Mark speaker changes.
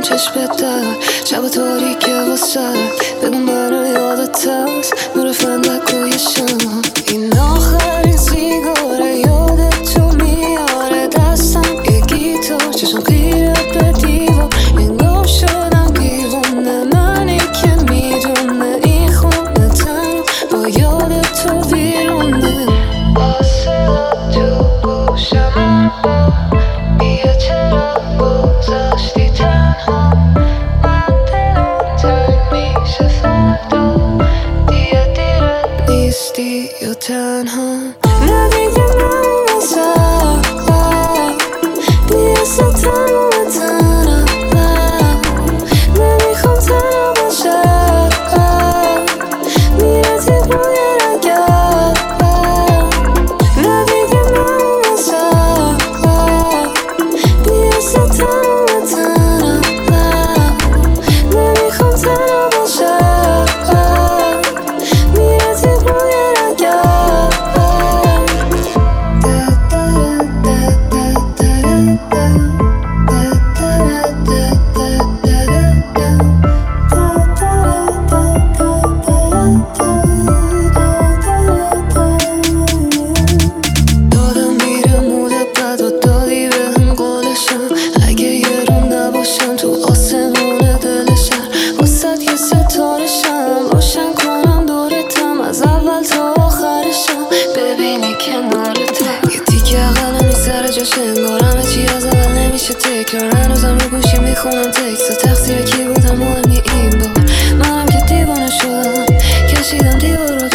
Speaker 1: چشمت در شب تاریک واسه بگو منو یادت هست نور فندکوی شم این آخرین سیگاره یادت تو میاره دستم یه گیتار چشم خیره به دیوار انگار شدم دیوونه منی که میدونه این خونه تنها با یادت تو بیرونه واسه تو گوشم بیا چرا گذاشتی تنها من دلم تنگ میشه فردا دیگه دیرت نیستی یا تنها نه دیگه من مثلا بیاسه تنها تنها نمیخوام تنها باشم میرتی روی رگم نه دیگه من مثلا بیاسه تنها تنها نمیخوام تنها باشم میرتی روی رگم دادم میره مودت بد و دادی به هم قولشم اگه یه روم نباشم تو آسمون دل شهر واسد یه ستارشم روشن کنم دورتم از اول تا آخرشم ببینی کنارتم یه تیکه قلمی سر جاش انگار همه چی از اول نمیشه تکرار هنوزم رو گوشی میخونم تکست تقصیر کی بودم مهم نی این بار منم که دیوانه شدم کشیدم دیوار